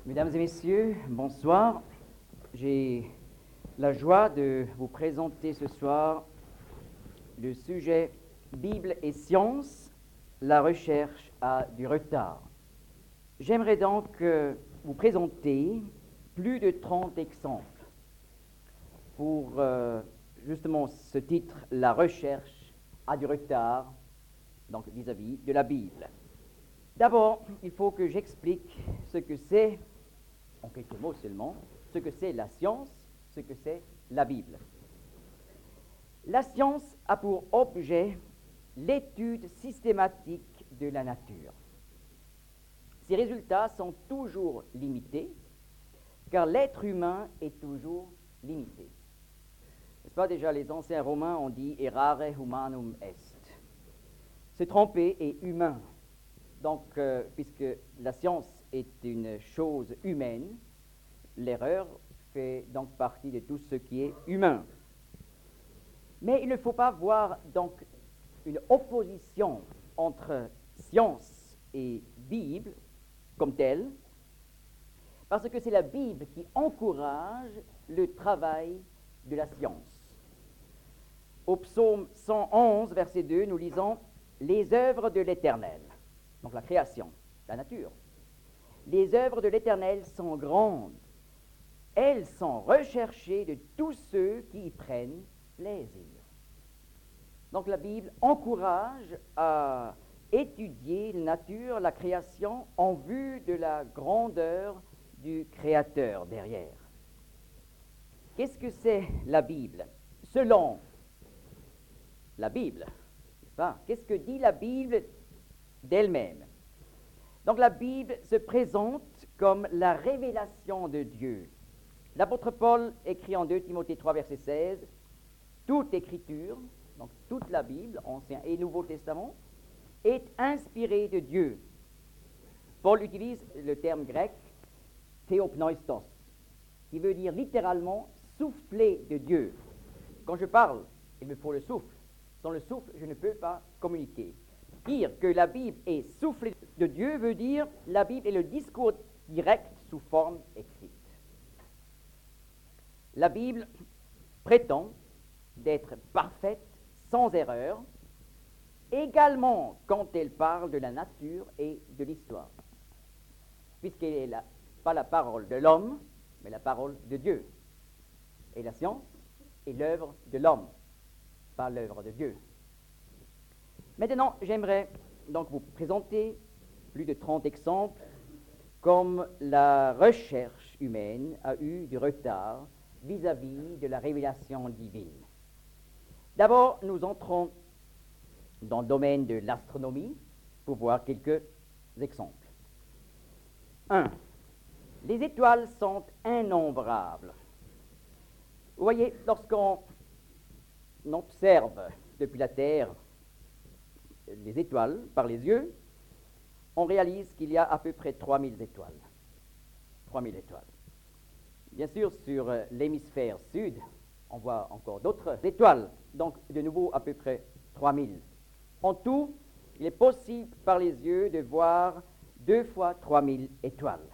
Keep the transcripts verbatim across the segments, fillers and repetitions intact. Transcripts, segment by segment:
Mesdames et messieurs, bonsoir. J'ai la joie de vous présenter ce soir le sujet Bible et science, la recherche a du retard. J'aimerais donc euh, vous présenter plus de trente exemples pour euh, justement ce titre, la recherche a du retard, donc vis-à-vis de la Bible. D'abord, il faut que j'explique ce que c'est, en quelques mots seulement, ce que c'est la science, ce que c'est la Bible. La science a pour objet l'étude systématique de la nature. Ses résultats sont toujours limités, car l'être humain est toujours limité. N'est-ce pas, déjà les anciens Romains ont dit « errare humanum est ». Se tromper est humain. Donc, euh, puisque la science est une chose humaine, l'erreur fait donc partie de tout ce qui est humain. Mais il ne faut pas voir donc une opposition entre science et Bible comme telle, parce que c'est la Bible qui encourage le travail de la science. Au psaume cent onze, verset deux, nous lisons « Les œuvres de l'Éternel ». Donc la création, la nature. Les œuvres de l'Éternel sont grandes. Elles sont recherchées de tous ceux qui y prennent plaisir. Donc la Bible encourage à étudier la nature, la création, en vue de la grandeur du Créateur derrière. Qu'est-ce que c'est la Bible? Selon la Bible, n'est-ce pas? Qu'est-ce que dit la Bible d'elle-même? Donc la Bible se présente comme la révélation de Dieu. L'apôtre Paul écrit en deux Timothée trois, verset seize, « Toute écriture, donc toute la Bible, Ancien et Nouveau Testament, est inspirée de Dieu. » Paul utilise le terme grec « théopneustos », qui veut dire littéralement « souffler de Dieu ». Quand je parle, il me faut le souffle. Sans le souffle, je ne peux pas communiquer. Dire que la Bible est soufflée de Dieu veut dire la Bible est le discours direct sous forme écrite. La Bible prétend d'être parfaite, sans erreur, également quand elle parle de la nature et de l'histoire, puisqu'elle n'est la, pas la parole de l'homme, mais la parole de Dieu. Et la science est l'œuvre de l'homme, pas l'œuvre de Dieu. Maintenant, j'aimerais donc vous présenter plus de trente exemples comme la recherche humaine a eu du retard vis-à-vis de la révélation divine. D'abord, nous entrons dans le domaine de l'astronomie pour voir quelques exemples. un. Les étoiles sont innombrables. Vous voyez, lorsqu'on observe depuis la Terre les étoiles par les yeux, on réalise qu'il y a à peu près trois mille étoiles. trois mille étoiles. Bien sûr, sur l'hémisphère sud, on voit encore d'autres étoiles, donc de nouveau à peu près trois mille. En tout, il est possible par les yeux de voir deux fois trois mille étoiles.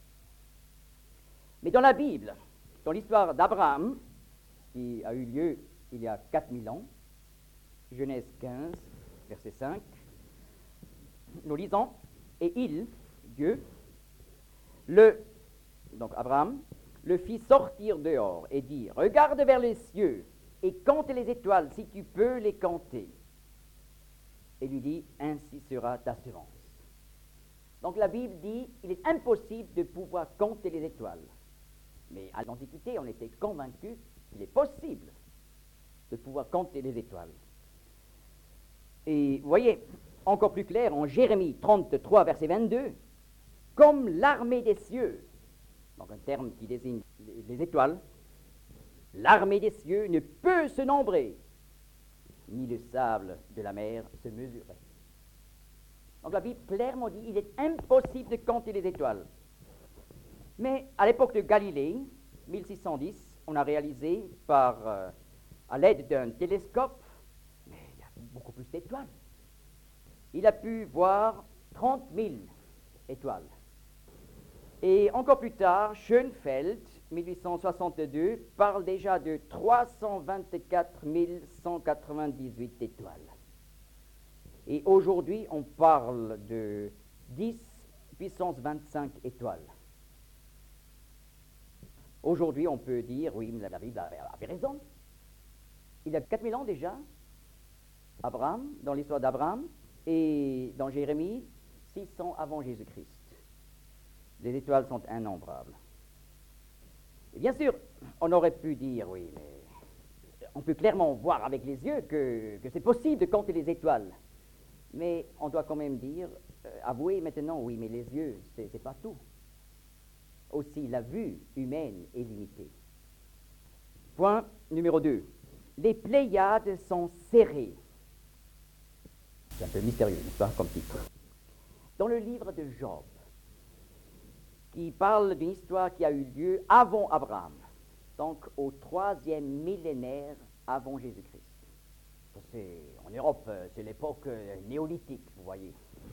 Mais dans la Bible, dans l'histoire d'Abraham, qui a eu lieu il y a quatre mille ans, Genèse quinze, verset cinq, nous lisons « Et il, Dieu, le, donc Abraham, le fit sortir dehors et dit, regarde vers les cieux et compte les étoiles si tu peux les compter. Et lui dit, ainsi sera ta semence. » Donc la Bible dit, il est impossible de pouvoir compter les étoiles. Mais à l'Antiquité, on était convaincu qu'il est possible de pouvoir compter les étoiles. Et vous voyez, encore plus clair, en Jérémie trente-trois, verset vingt-deux, « Comme l'armée des cieux », donc un terme qui désigne les étoiles, « l'armée des cieux ne peut se nombrer, ni le sable de la mer se mesurer. » Donc la Bible clairement dit, il est impossible de compter les étoiles. Mais à l'époque de Galilée, mille six cent dix, on a réalisé par, euh, à l'aide d'un télescope, mais il y a beaucoup plus d'étoiles. Il a pu voir trente mille étoiles. Et encore plus tard, Schoenfeld, mille huit cent soixante-deux, parle déjà de trois cent vingt-quatre mille cent quatre-vingt-dix-huit étoiles. Et aujourd'hui, on parle de dix puissance vingt-cinq étoiles. Aujourd'hui, on peut dire, oui, mais la Bible avait, avait raison. Il y a quatre mille ans déjà, Abraham, dans l'histoire d'Abraham, et dans Jérémie, six cents avant Jésus-Christ. Les étoiles sont innombrables. Et bien sûr, on aurait pu dire, oui, mais on peut clairement voir avec les yeux que, que c'est possible de compter les étoiles. Mais on doit quand même dire, euh, avouer maintenant, oui, mais les yeux, c'est, c'est pas tout. Aussi, la vue humaine est limitée. Point numéro deux. Les Pléiades sont serrées. C'est un peu mystérieux, n'est-ce pas, comme titre. Dans le livre de Job, qui parle d'une histoire qui a eu lieu avant Abraham, donc au troisième millénaire avant Jésus-Christ. Ça, c'est, en Europe, c'est l'époque néolithique, vous voyez.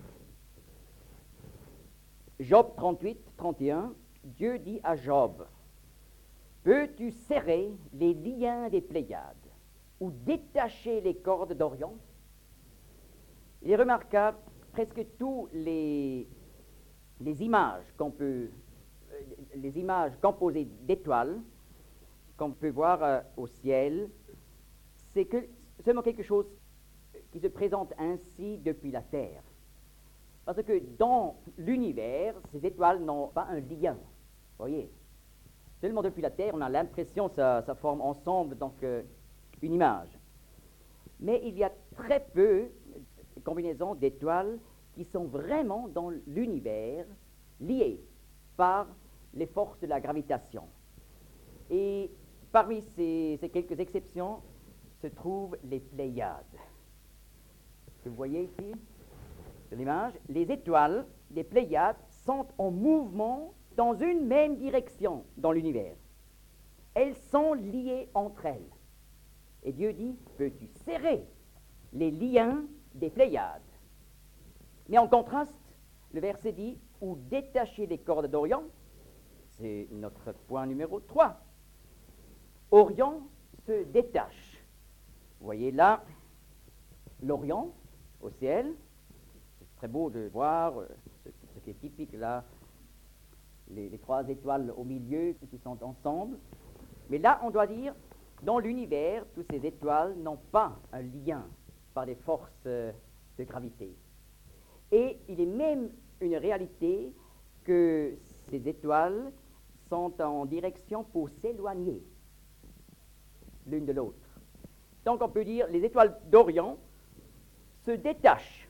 Job trente-huit, trente et un, Dieu dit à Job, « Peux-tu serrer les liens des Pléiades ou détacher les cordes d'Orion ?» Il est remarquable, presque tous les, les images qu'on peut, euh, les images composées d'étoiles qu'on peut voir euh, au ciel, c'est que seulement quelque chose qui se présente ainsi depuis la Terre. Parce que dans l'univers, ces étoiles n'ont pas un lien. Vous voyez, seulement depuis la Terre, on a l'impression que ça, ça forme ensemble donc euh, une image. Mais il y a très peu de combinaisons d'étoiles qui sont vraiment dans l'univers liées par les forces de la gravitation. Et parmi ces, ces quelques exceptions se trouvent les Pléiades. Que vous voyez ici, sur l'image, les étoiles, les Pléiades, sont en mouvement dans une même direction dans l'univers. Elles sont liées entre elles. Et Dieu dit, peux-tu serrer les liens des Pléiades? Mais en contraste, le verset dit, ou détacher les cordes d'Orion, c'est notre point numéro trois. Orion se détache. Vous voyez là, l'Orion au ciel, c'est très beau de voir euh, ce, ce qui est typique là, les, les trois étoiles au milieu qui sont ensemble. Mais là, on doit dire, dans l'univers, toutes ces étoiles n'ont pas un lien par des forces euh, de gravité. Et il est même une réalité que ces étoiles sont en direction pour s'éloigner l'une de l'autre. Donc on peut dire les étoiles d'Orion se détachent.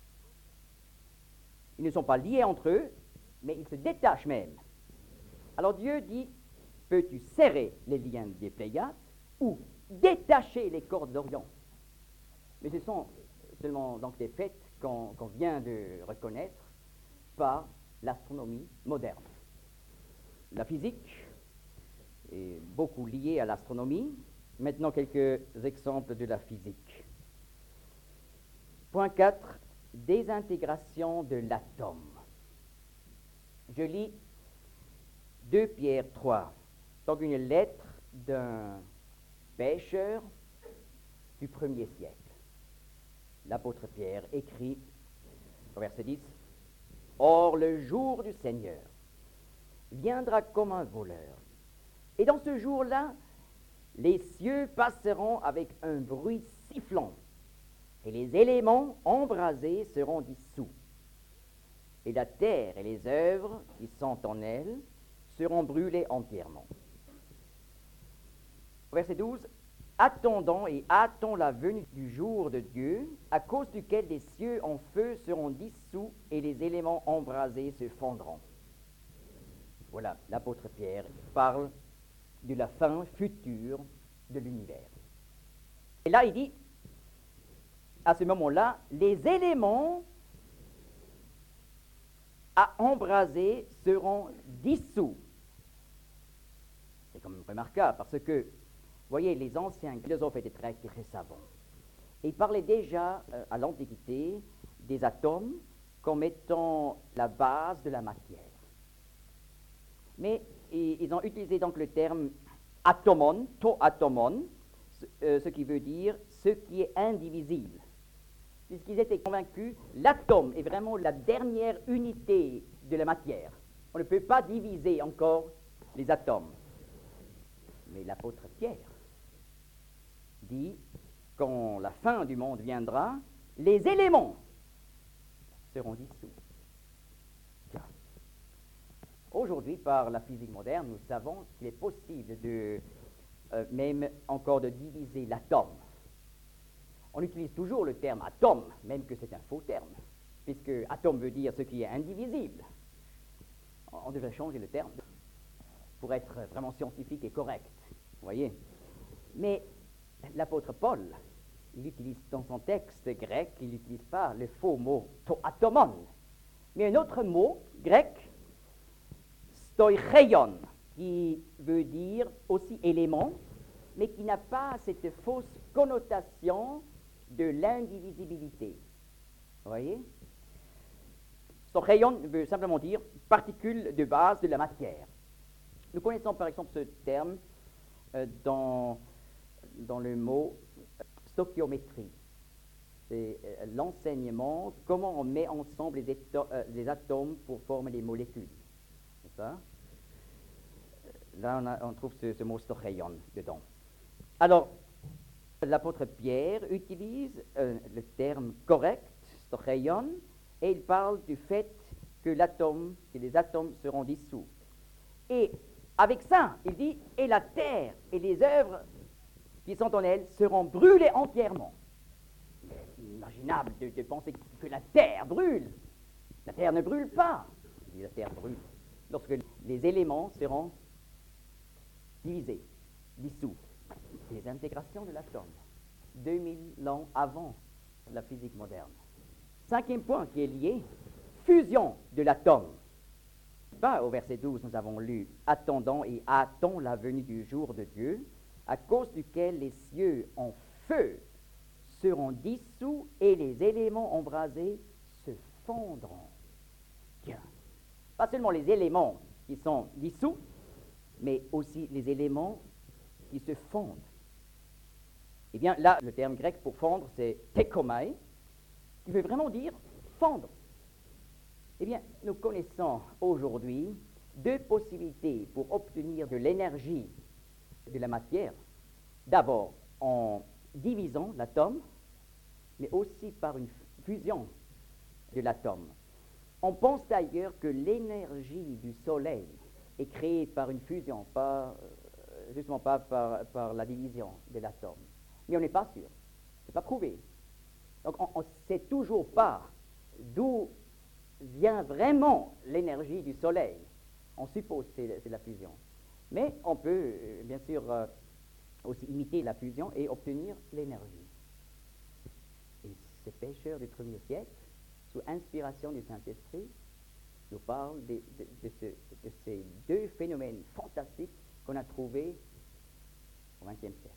Ils ne sont pas liés entre eux, mais ils se détachent même. Alors Dieu dit, peux-tu serrer les liens des Pléiades ou détacher les cordes d'Orion? Mais ce sont seulement donc des faits qu'on, qu'on vient de reconnaître par l'astronomie moderne. La physique est beaucoup liée à l'astronomie. Maintenant, quelques exemples de la physique. Point quatre, désintégration de l'atome. Je lis deux Pierre trois, donc une lettre d'un pêcheur du premier siècle. L'apôtre Pierre écrit au verset dix, « Or le jour du Seigneur viendra comme un voleur, et dans ce jour-là, les cieux passeront avec un bruit sifflant, et les éléments embrasés seront dissous, et la terre et les œuvres qui sont en elle seront brûlées entièrement. » Verset douze, « Attendons et hâtons la venue du jour de Dieu, à cause duquel les cieux en feu seront dissous et les éléments embrasés se fondront. » Voilà, l'apôtre Pierre parle de la fin future de l'univers. Et là, il dit, à ce moment-là, les éléments à embraser seront dissous. C'est quand même remarquable, parce que, vous voyez, les anciens philosophes étaient très, très savants. Et ils parlaient déjà, euh, à l'Antiquité, des atomes comme étant la base de la matière. mais ils ont utilisé donc le terme atomon, to atomon, ce, euh, ce qui veut dire ce qui est indivisible. Puisqu'ils étaient convaincus, l'atome est vraiment la dernière unité de la matière. On ne peut pas diviser encore les atomes. Mais l'apôtre Pierre dit, quand la fin du monde viendra, les éléments seront dissous. Tiens. Aujourd'hui, par la physique moderne, nous savons qu'il est possible de, euh, même encore de diviser l'atome. On utilise toujours le terme atome, même que c'est un faux terme, puisque atome veut dire ce qui est indivisible. On devrait changer le terme pour être vraiment scientifique et correct, vous voyez. Mais l'apôtre Paul, il utilise dans son texte grec, il n'utilise pas le faux mot to atomon, mais un autre mot grec, stoicheion, qui veut dire aussi élément, mais qui n'a pas cette fausse connotation de l'indivisibilité. Vous voyez? Stoicheion veut simplement dire particule de base de la matière. Nous connaissons par exemple ce terme euh, dans, dans le mot stoichiométrie. C'est euh, l'enseignement, comment on met ensemble les, éto- euh, les atomes pour former les molécules. C'est ça? Là, on, a, on trouve ce, ce mot stoicheion dedans. Alors, l'apôtre Pierre utilise euh, le terme correct, stoicheion, et il parle du fait que l'atome, que les atomes seront dissous. Et avec ça, il dit, et la terre et les œuvres qui sont en elle seront brûlées entièrement. C'est inimaginable de, de penser que la terre brûle. La terre ne brûle pas. Il dit, la terre brûle lorsque les éléments seront divisés, dissous. Désintégration de l'atome, deux mille ans avant la physique moderne. Cinquième point qui est lié, fusion de l'atome. Pas au verset douze, nous avons lu « Attendant et hâtons la venue du jour de Dieu, à cause duquel les cieux en feu seront dissous et les éléments embrasés se fondront. » Tiens, pas seulement les éléments qui sont dissous, mais aussi les éléments qui se fondent. Eh bien, là, le terme grec pour fondre, c'est tekomai, qui veut vraiment dire fondre. Eh bien, nous connaissons aujourd'hui deux possibilités pour obtenir de l'énergie de la matière. D'abord, en divisant l'atome, mais aussi par une fusion de l'atome. On pense d'ailleurs que l'énergie du Soleil est créée par une fusion, pas, euh, justement pas par, par la division de l'atome. Mais on n'est pas sûr, c'est pas prouvé. Donc on ne sait toujours pas d'où vient vraiment l'énergie du Soleil. On suppose que c'est, c'est la fusion. Mais on peut, euh, bien sûr, euh, aussi imiter la fusion et obtenir l'énergie. Et ces pêcheurs du premier siècle, sous inspiration du Saint-Esprit, nous parlent de, de, de, ce, de ces deux phénomènes fantastiques qu'on a trouvés au vingtième siècle.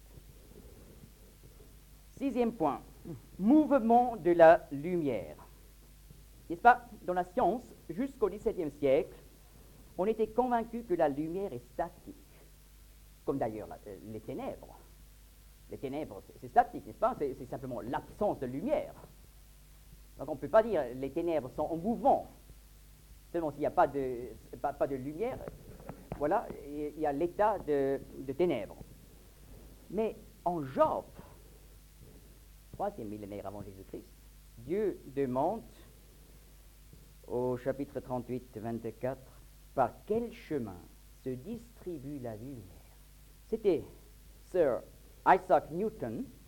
Sixième point, mouvement de la lumière. N'est-ce pas, dans la science, jusqu'au dix-septième siècle, on était convaincu que la lumière est statique, comme d'ailleurs la, les ténèbres. Les ténèbres, c'est, c'est statique, n'est-ce pas? C'est, c'est simplement l'absence de lumière. Donc on ne peut pas dire que les ténèbres sont en mouvement. Seulement s'il n'y a pas de, pas, pas de lumière, voilà, il y a l'état de, de ténèbres. Mais en Job, troisième millénaire avant Jésus-Christ, Dieu demande au chapitre trente-huit, vingt-quatre, par quel chemin se distribue la lumière? C'était Sir Isaac Newton